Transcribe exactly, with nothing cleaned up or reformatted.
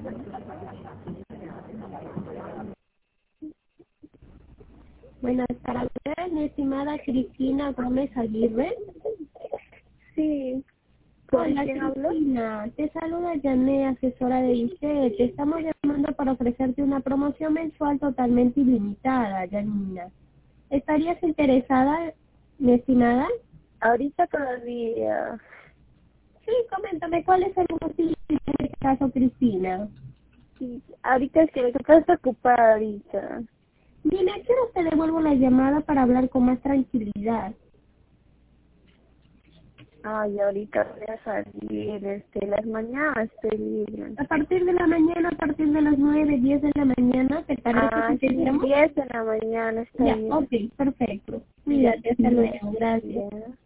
Buenas tardes, mi estimada Cristina Gómez Aguirre. Sí. Hola Cristina, te saluda Yané, asesora de I C E. Te estamos llamando para ofrecerte una promoción mensual totalmente ilimitada, Yanina. ¿Estarías interesada, mi estimada? Ahorita todavía. Sí, coméntame, ¿cuál es el motivo en este caso, Cristina? Sí, ahorita es que me estás ocupada ahorita. Dime, ¿a qué hora te devuelvo la llamada para hablar con más tranquilidad? Ay, ahorita voy a salir, este, las mañanas estoy libre. A partir de la mañana, a partir de las nueve, diez de la mañana, ¿te parece Ah, que te sí, llamo? diez de la mañana está Ya, bien. ok, perfecto. Cuídate, hasta luego, gracias. Bien.